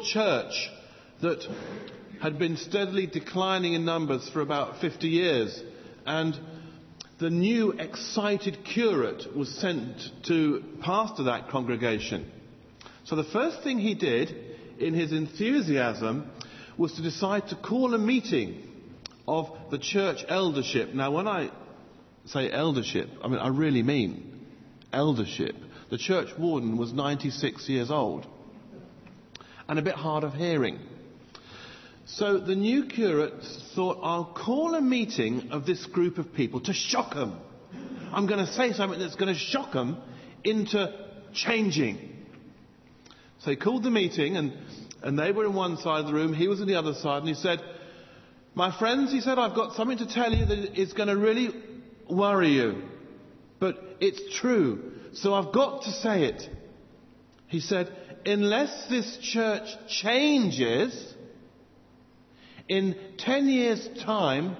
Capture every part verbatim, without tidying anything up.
church that had been steadily declining in numbers for about fifty years. And the new excited curate was sent to pastor that congregation. So the first thing he did in his enthusiasm was to decide to call a meeting of the church eldership. Now, when I say eldership, I mean, I really mean eldership. The church warden was ninety-six years old and a bit hard of hearing. So the new curate thought, I'll call a meeting of this group of people to shock them. I'm going to say something that's going to shock them into changing. So he called the meeting, and, and they were in one side of the room, he was in the other side, and he said, my friends, he said, I've got something to tell you that is going to really worry you. But it's true, so I've got to say it. He said, unless this church changes, in ten years' time,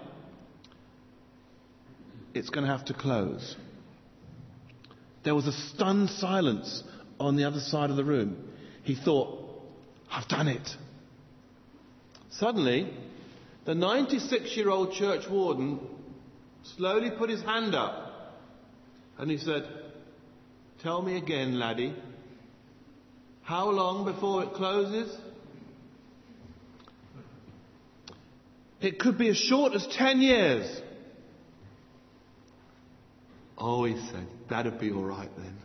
it's going to have to close. There was a stunned silence on the other side of the room. He thought, I've done it. Suddenly, the ninety-six-year-old church warden slowly put his hand up and he said, tell me again, laddie, how long before it closes? It could be as short as ten years. Oh, he said, that'd be all right then.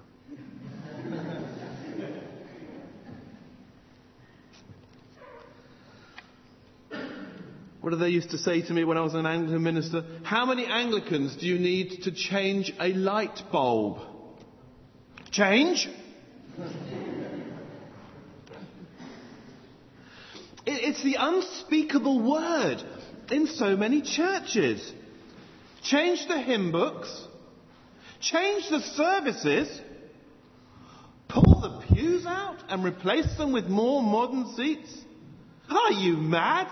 What did they used to say to me when I was an Anglican minister? How many Anglicans do you need to change a light bulb? Change? It's the unspeakable word in so many churches. Change the hymn books. Change the services. Pull the pews out and replace them with more modern seats. Are you mad?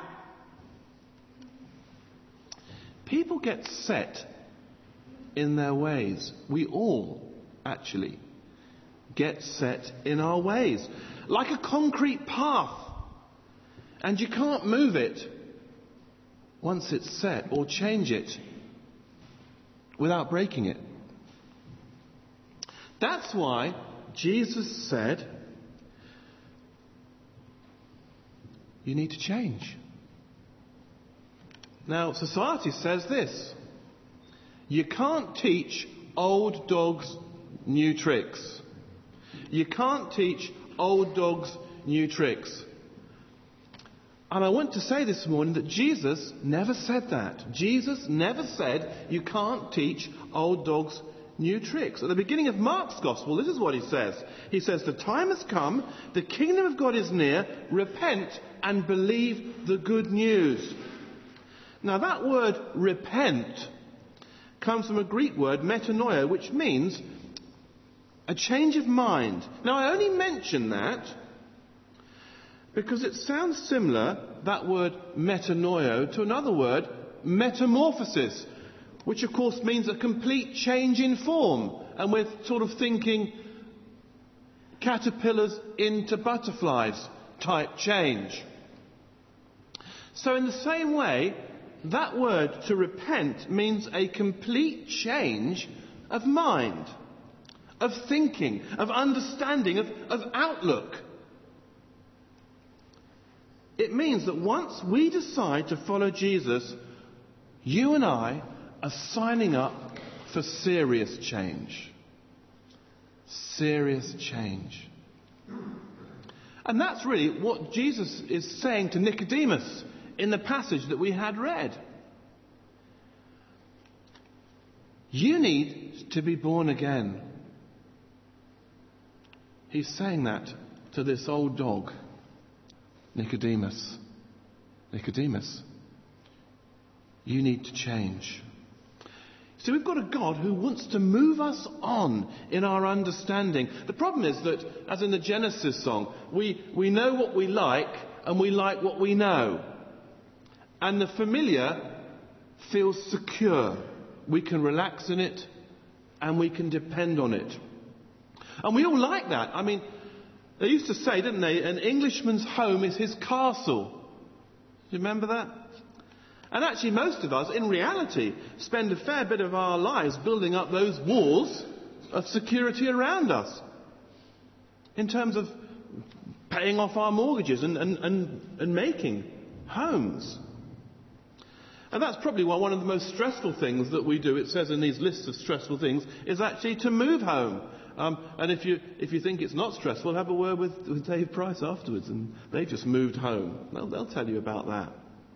People get set in their ways. We all, actually, get set in our ways. Like a concrete path. And you can't move it once it's set or change it without breaking it. That's why Jesus said, you need to change. Now, society says this. You can't teach old dogs new tricks. You can't teach old dogs new tricks. And I want to say this morning that Jesus never said that. Jesus never said you can't teach old dogs new tricks. At the beginning of Mark's Gospel, this is what he says. He says, the time has come, the kingdom of God is near, repent and believe the good news. Now that word repent comes from a Greek word metanoia, which means a change of mind. Now I only mention that because it sounds similar, that word metanoia, to another word, metamorphosis, which of course means a complete change in form. And we're sort of thinking caterpillars into butterflies type change. So in the same way, that word to repent means a complete change of mind, of thinking, of understanding, of, of outlook. It means that once we decide to follow Jesus, you and I are signing up for serious change. Serious change. And that's really what Jesus is saying to Nicodemus in the passage that we had read. You need to be born again. He's saying that to this old dog, Nicodemus. Nicodemus, you need to change. So we've got a God who wants to move us on in our understanding. The problem is that, as in the Genesis song, we, we know what we like and we like what we know. And the familiar feels secure. We can relax in it and we can depend on it. And we all like that. I mean, They used to say, didn't they, an Englishman's home is his castle. Do you remember that? And actually most of us, in reality, spend a fair bit of our lives building up those walls of security around us. In terms of paying off our mortgages and, and, and, and making homes. And that's probably why one of the most stressful things that we do, it says in these lists of stressful things, is actually to move home. Um, and if you if you think it's not stressful, have a word with, with Dave Price afterwards. And they just moved home. They'll, they'll tell you about that.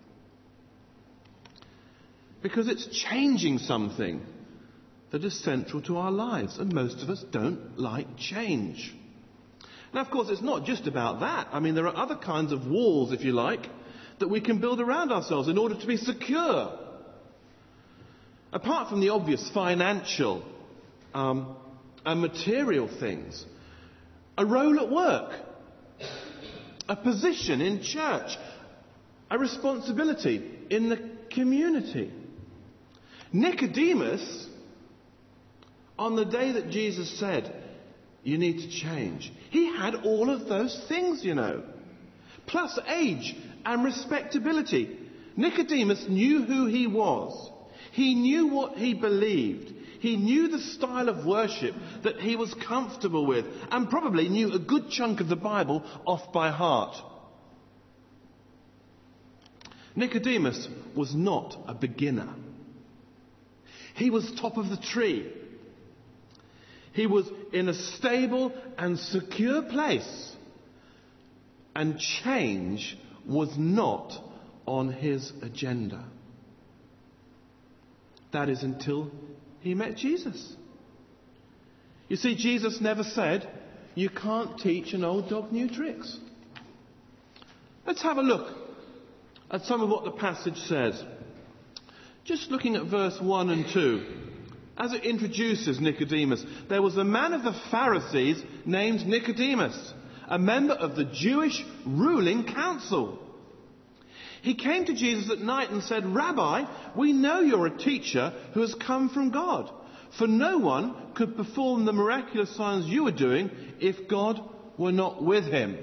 Because it's changing something that is central to our lives. And most of us don't like change. Now, of course, it's not just about that. I mean, there are other kinds of walls, if you like, that we can build around ourselves in order to be secure. Apart from the obvious financial um, and material things, a role at work, a position in church, a responsibility in the community. Nicodemus, on the day that Jesus said, you need to change, he had all of those things, you know, plus age and respectability. Nicodemus knew who he was. He knew what he believed. He knew the style of worship that he was comfortable with, and probably knew a good chunk of the Bible off by heart. Nicodemus was not a beginner. He was top of the tree. He was in a stable and secure place. And change was not on his agenda. That is until he met Jesus. You see, Jesus never said, you can't teach an old dog new tricks. Let's have a look at some of what the passage says. Just looking at verse one and two. As it introduces Nicodemus, there was a man of the Pharisees named Nicodemus, a member of the Jewish ruling council. He came to Jesus at night and said, Rabbi, we know you're a teacher who has come from God, for no one could perform the miraculous signs you are doing if God were not with him.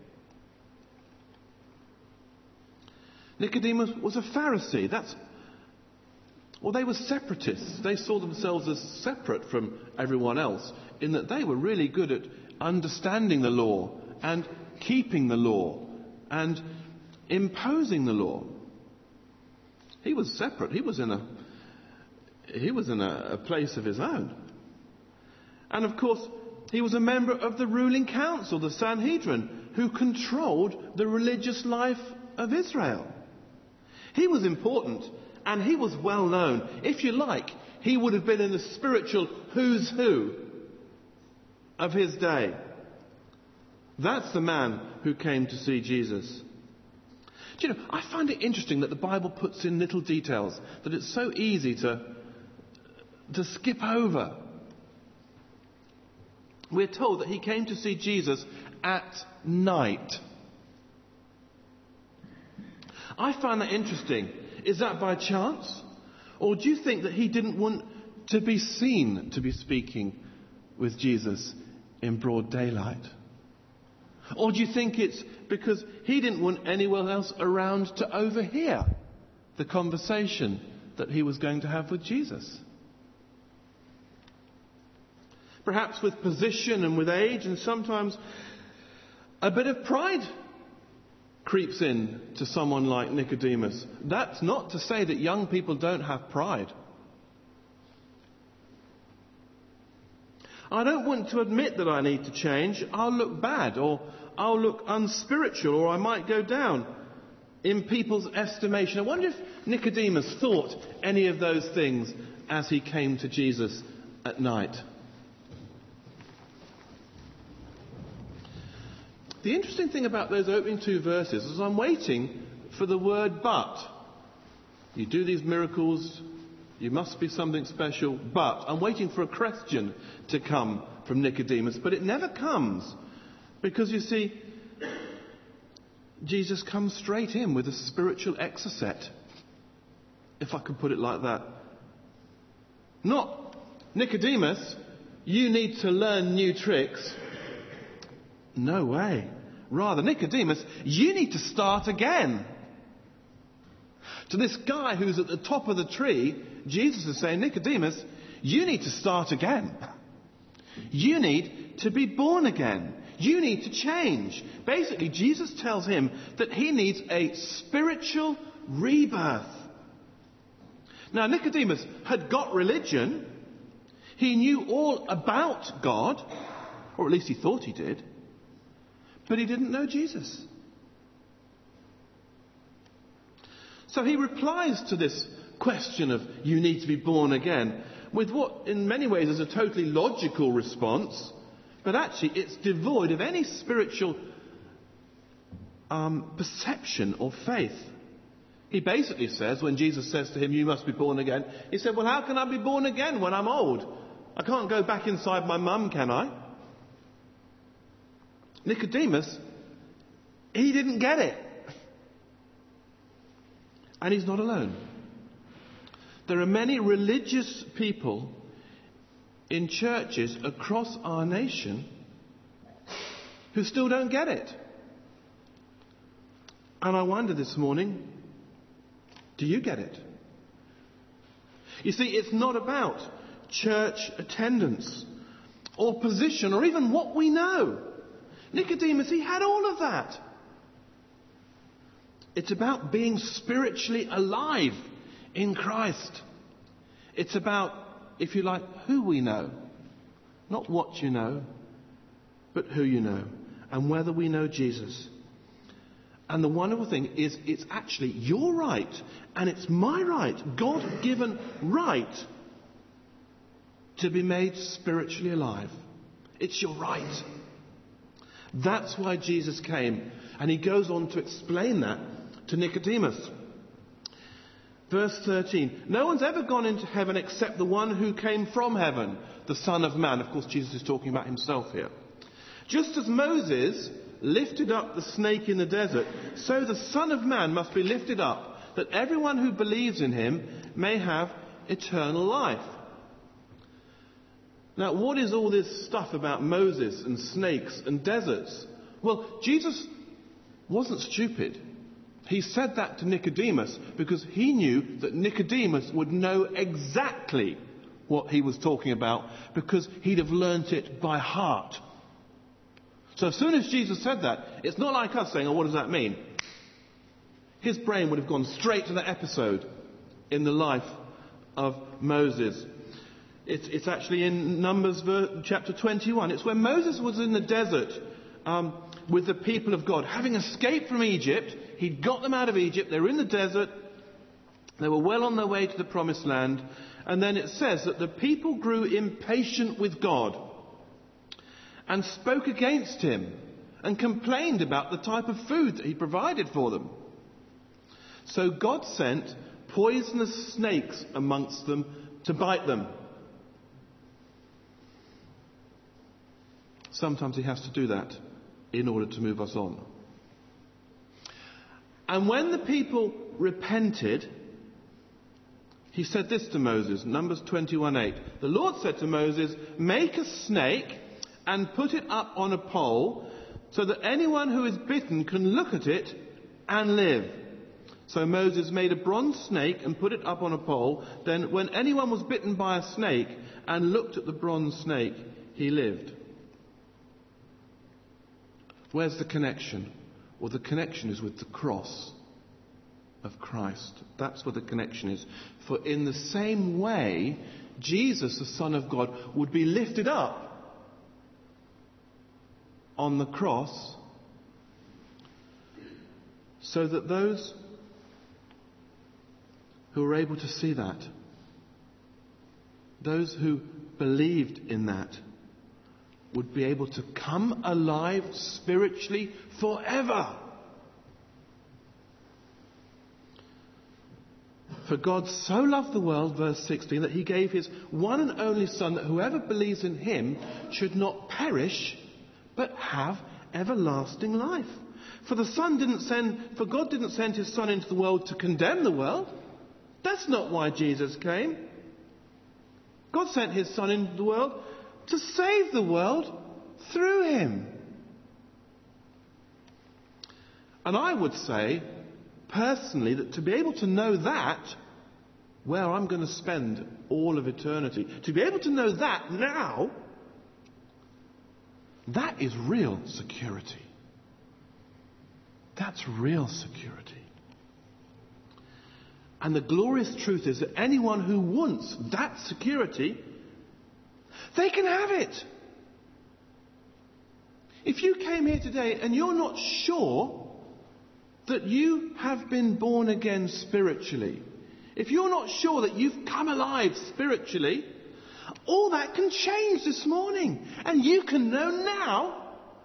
Nicodemus was a Pharisee. That's Well, they were separatists. They saw themselves as separate from everyone else in that they were really good at understanding the law and keeping the law and imposing the law. He was separate. He was in a he was in a, a place of his own. And of course, he was a member of the ruling council, the Sanhedrin, who controlled the religious life of Israel. He was important. And he was well known. If you like, he would have been in the spiritual who's who of his day. That's the man who came to see Jesus. Do you know, I find it interesting that the Bible puts in little details that it's so easy to, to skip over. We're told that he came to see Jesus at night. I find that interesting. Is that by chance? Or do you think that he didn't want to be seen to be speaking with Jesus in broad daylight? Or do you think it's because he didn't want anyone else around to overhear the conversation that he was going to have with Jesus? Perhaps with position and with age, and sometimes a bit of pride creeps in to someone like Nicodemus. That's not to say that young people don't have pride. I don't want to admit that I need to change. I'll look bad, or I'll look unspiritual, or I might go down in people's estimation. I wonder if Nicodemus thought any of those things as he came to Jesus at night. The interesting thing about those opening two verses is I'm waiting for the word but. You do these miracles, you must be something special, but I'm waiting for a question to come from Nicodemus, but it never comes. Because you see, Jesus comes straight in with a spiritual exocet, if I could put it like that. Not, Nicodemus, you need to learn new tricks. no way. Rather, Nicodemus, you need to start again. To this guy who's at the top of the tree, Jesus is saying, Nicodemus, you need to start again. You need to be born again. You need to change. Basically, Jesus tells him that he needs a spiritual rebirth. Now, Nicodemus had got religion. He knew all about God, or at least he thought he did, but he didn't know Jesus. So he replies to this question of you need to be born again with what in many ways is a totally logical response, but actually it's devoid of any spiritual um, perception or faith. He basically says, when Jesus says to him, you must be born again, he said, well, how can I be born again when I'm old? I can't go back inside my mum, can I? Nicodemus, he didn't get it. And he's not alone. There are many religious people in churches across our nation who still don't get it. And I wonder this morning, do you get it? You see, it's not about church attendance or position or even what we know. Nicodemus, he had all of that. It's about being spiritually alive in Christ. It's about, if you like, who we know. Not what you know, but who you know. And whether we know Jesus. And the wonderful thing is, it's actually your right, and it's my right, God-given right, to be made spiritually alive. It's your right. That's why Jesus came. And he goes on to explain that to Nicodemus. Verse thirteen. No one's ever gone into heaven except the one who came from heaven, the Son of Man. Of course, Jesus is talking about himself here. Just as Moses lifted up the snake in the desert, so the Son of Man must be lifted up, that everyone who believes in him may have eternal life. Now, what is all this stuff about Moses and snakes and deserts? Well, Jesus wasn't stupid. He said that to Nicodemus because he knew that Nicodemus would know exactly what he was talking about because he'd have learnt it by heart. So as soon as Jesus said that, it's not like us saying, oh, what does that mean? His brain would have gone straight to that episode in the life of Moses. It's, it's actually in Numbers chapter twenty-one. It's when Moses was in the desert um, with the people of God, having escaped from Egypt. He'd got them out of Egypt. They were in the desert. They were well on their way to the promised land. And then it says that the people grew impatient with God and spoke against him and complained about the type of food that he provided for them. So God sent poisonous snakes amongst them to bite them. Sometimes he has to do that in order to move us on. And when the people repented, he said this to Moses, Numbers twenty-one eight. The Lord said to Moses, make a snake and put it up on a pole so that anyone who is bitten can look at it and live. So Moses made a bronze snake and put it up on a pole. Then when anyone was bitten by a snake and looked at the bronze snake, he lived. Where's the connection? Well, the connection is with the cross of Christ. That's where the connection is. For in the same way, Jesus, the Son of God, would be lifted up on the cross so that those who were able to see that, those who believed in that, would be able to come alive spiritually forever. For God so loved the world, verse sixteen, that he gave his one and only Son, that whoever believes in him should not perish, but have everlasting life. For the Son didn't send, for God didn't send his Son into the world to condemn the world. That's not why Jesus came. God sent his Son into the world to save the world through him. And I would say, personally, that to be able to know that, where I'm going to spend all of eternity, to be able to know that now, that is real security. That's real security. And the glorious truth is that anyone who wants that security, they can have it. If you came here today and you're not sure that you have been born again spiritually, if you're not sure that you've come alive spiritually, all that can change this morning. And you can know now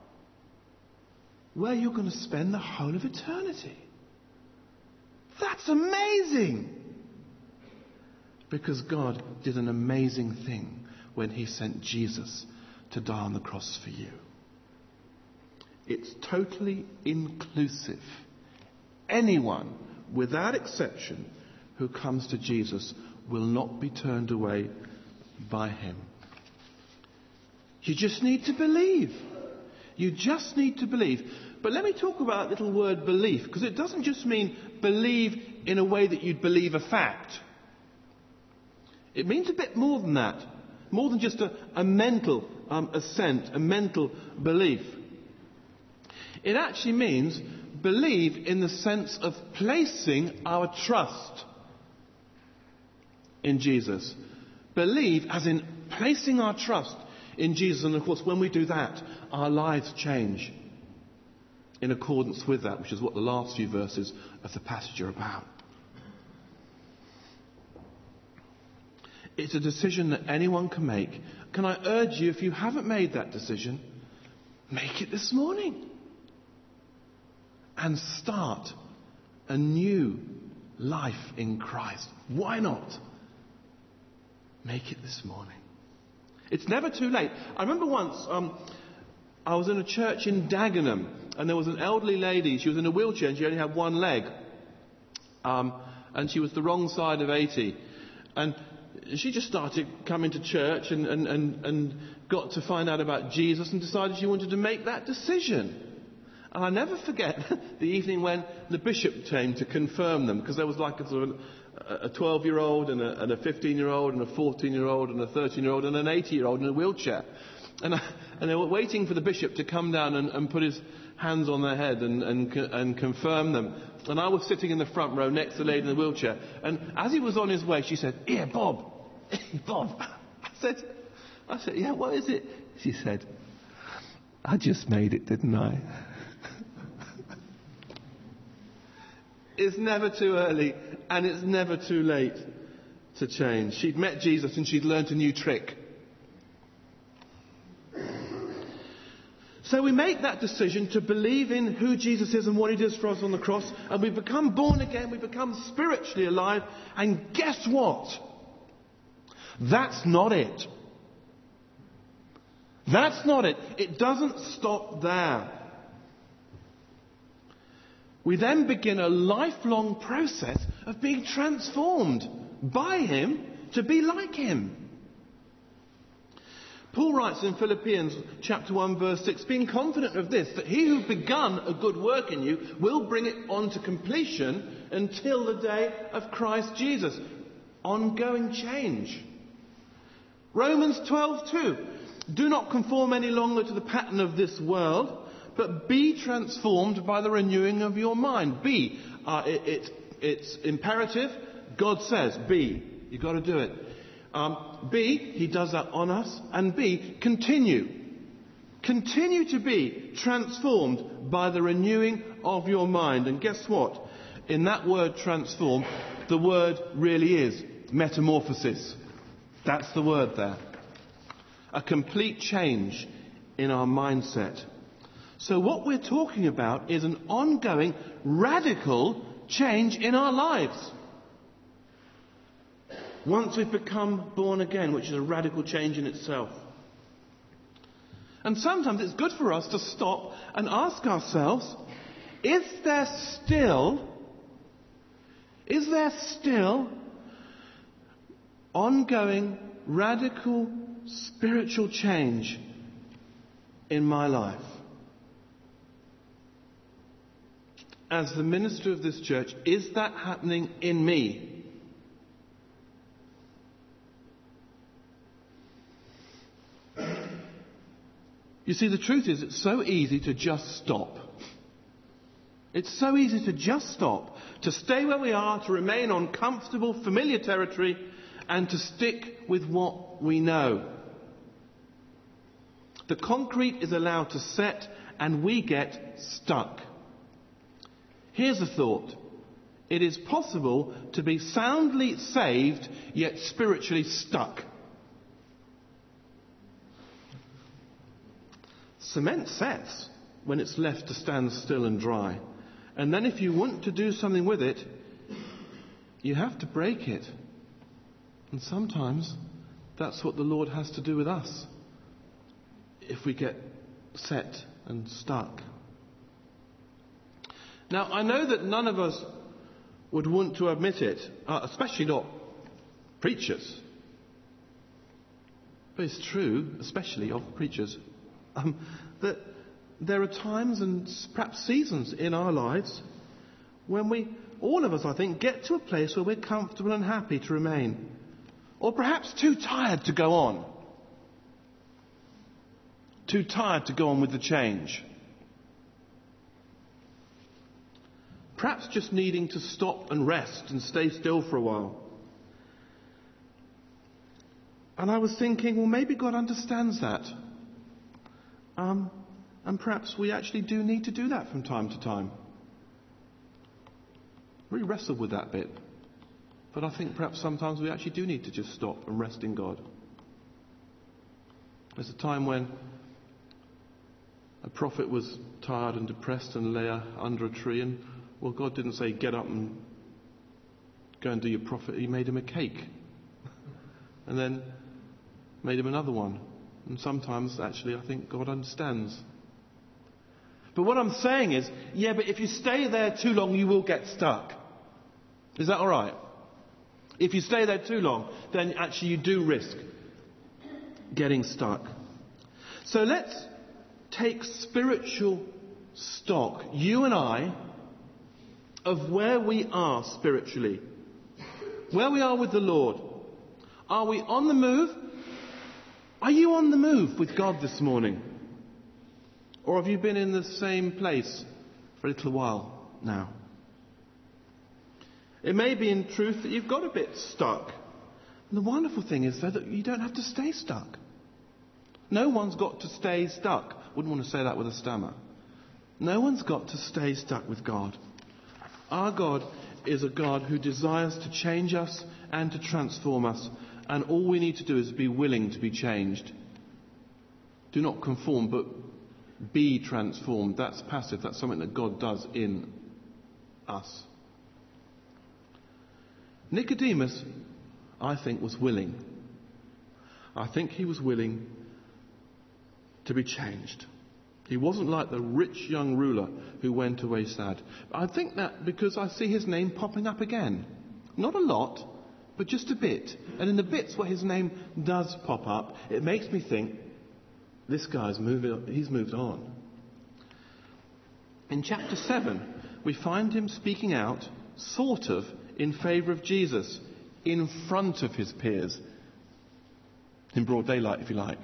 where you're going to spend the whole of eternity. That's amazing. Because God did an amazing thing when he sent Jesus to die on the cross for you. It's totally inclusive. Anyone, without exception, who comes to Jesus will not be turned away by him. You just need to believe. You just need to believe. But let me talk about that little word belief, because it doesn't just mean believe in a way that you'd believe a fact. It means a bit more than that. More than just a, a mental um, assent, a mental belief. It actually means believe in the sense of placing our trust in Jesus. Believe as in placing our trust in Jesus. And of course, when we do that, our lives change in accordance with that, which is what the last few verses of the passage are about. It's a decision that anyone can make. Can I urge you, if you haven't made that decision, make it this morning. And start a new life in Christ. Why not? Make it this morning. It's never too late. I remember once um, I was in a church in Dagenham, and there was an elderly lady. She was in a wheelchair and she only had one leg. Um, and she was the wrong side of eighty. And she just started coming to church and, and, and, and got to find out about Jesus and decided she wanted to make that decision. And I never forget the evening when the bishop came to confirm them, because there was like a sort of a twelve-year-old and a, and a fifteen-year-old and a fourteen-year-old and a thirteen-year-old and an eighty-year-old in a wheelchair. And, I, and they were waiting for the bishop to come down and, and put his hands on their head and, and, and confirm them. And I was sitting in the front row next to the lady in the wheelchair. And as he was on his way, she said, "Here, Bob." Bob. I said, I said, "Yeah, what is it?" She said, "I just made it, didn't I?" It's never too early and it's never too late to change. She'd met Jesus and she'd learnt a new trick. So we make that decision to believe in who Jesus is and what he did for us on the cross, and we become born again, we become spiritually alive, and guess what? That's not it. That's not it. It doesn't stop there. We then begin a lifelong process of being transformed by him to be like him. Paul writes in Philippians chapter one verse six, being confident of this, that he who begun a good work in you will bring it on to completion until the day of Christ Jesus. Ongoing change. Romans twelve two, do not conform any longer to the pattern of this world, but be transformed by the renewing of your mind. Be, uh, it, it, it's imperative. God says, be. You've got to do it. Um, be, he does that on us. And be, continue. Continue to be transformed by the renewing of your mind. And guess what? In that word transform, the word really is metamorphosis. That's the word there. A complete change in our mindset. So what we're talking about is an ongoing, radical change in our lives. Once we've become born again, which is a radical change in itself. And sometimes it's good for us to stop and ask ourselves, is there still, is there still ongoing, radical, spiritual change in my life? as the minister of this church, is that happening in me? You see, the truth is, it's so easy to just stop. It's so easy to just stop, to stay where we are, to remain on comfortable, familiar territory, and to stick with what we know. The concrete is allowed to set, and we get stuck. Here's a thought. It is possible to be soundly saved, yet spiritually stuck. Cement sets when it's left to stand still and dry. And then if you want to do something with it, you have to break it. And sometimes that's what the Lord has to do with us if we get set and stuck. Now, I know that none of us would want to admit it, uh, especially not preachers. But it's true, especially of preachers, um, that there are times and perhaps seasons in our lives when we, all of us, I think, get to a place where we're comfortable and happy to remain. Or perhaps too tired to go on. Too tired to go on with the change. Perhaps just needing to stop and rest and stay still for a while. And I was thinking, well, maybe God understands that. Um, and perhaps we actually do need to do that from time to time. Really wrestled with that bit. But I think perhaps sometimes we actually do need to just stop and rest in God. There's a time when a prophet was tired and depressed and lay under a tree, and well, God didn't say get up and go and do your prophet. He made him a cake and then made him another one. And sometimes actually I think God understands. But what I'm saying is, yeah, but if you stay there too long, you will get stuck. Is that all right? If you stay there too long, then actually you do risk getting stuck. So let's take spiritual stock, you and I, of where we are spiritually. Where we are with the Lord. Are we on the move? Are you on the move with God this morning? Or have you been in the same place for a little while now? It may be in truth that you've got a bit stuck. And the wonderful thing is, though, that you don't have to stay stuck. No one's got to stay stuck. Wouldn't want to say that with a stammer. No one's got to stay stuck with God. Our God is a God who desires to change us and to transform us. And all we need to do is be willing to be changed. Do not conform, but be transformed. That's passive. That's something that God does in us. Nicodemus, I think, was willing. I think he was willing to be changed. He wasn't like the rich young ruler who went away sad. I think that because I see his name popping up again. Not a lot, but just a bit. And in the bits where his name does pop up, it makes me think, this guy's moving, he's moved on. In chapter seven, we find him speaking out, sort of, in favour of Jesus, in front of his peers. In broad daylight, if you like.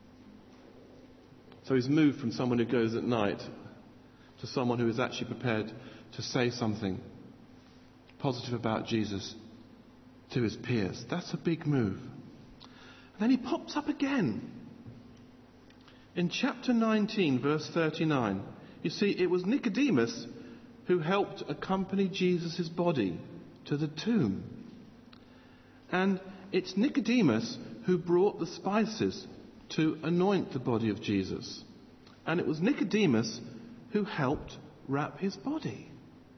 So he's moved from someone who goes at night to someone who is actually prepared to say something positive about Jesus to his peers. That's a big move. And then he pops up again. In chapter nineteen, verse thirty-nine, you see, it was Nicodemus who helped accompany Jesus' body to the tomb. And it's Nicodemus who brought the spices to anoint the body of Jesus. And it was Nicodemus who helped wrap his body.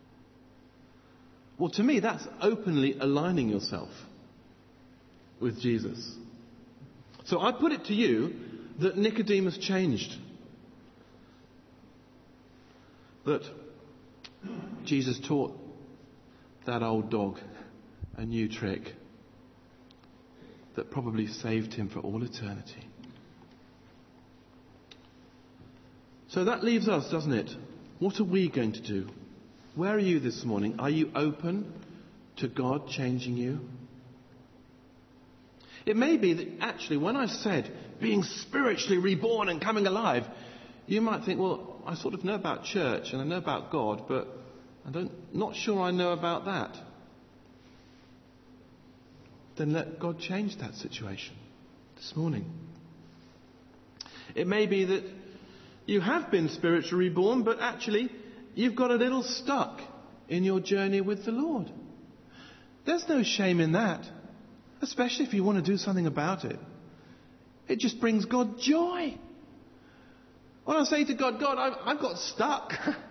Well, to me, that's openly aligning yourself with Jesus. So I put it to you that Nicodemus changed. That Jesus taught that old dog a new trick that probably saved him for all eternity. So that leaves us, doesn't it? What are we going to do? Where are you this morning? Are you open to God changing you? It may be that actually when I said being spiritually reborn and coming alive, you might think, well, I sort of know about church and I know about God, but I don't, not sure I know about that. Then let God change that situation this morning. It may be that you have been spiritually reborn, but actually you've got a little stuck in your journey with the Lord. There's no shame in that, especially if you want to do something about it. It just brings God joy. When I say to God, God, I've, I've got stuck.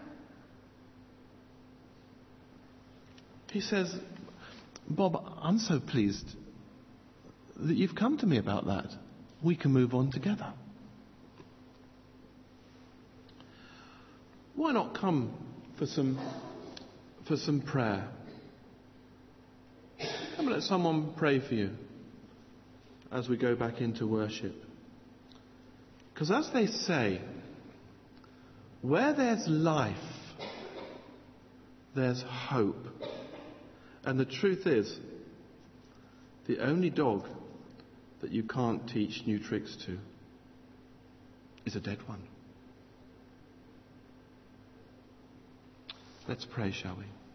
He says, Bob, I'm so pleased that you've come to me about that. We can move on together. Why not come for some for some prayer? Come and let someone pray for you as we go back into worship. Because as they say, where there's life, there's hope. And the truth is, the only dog that you can't teach new tricks to is a dead one. Let's pray, shall we?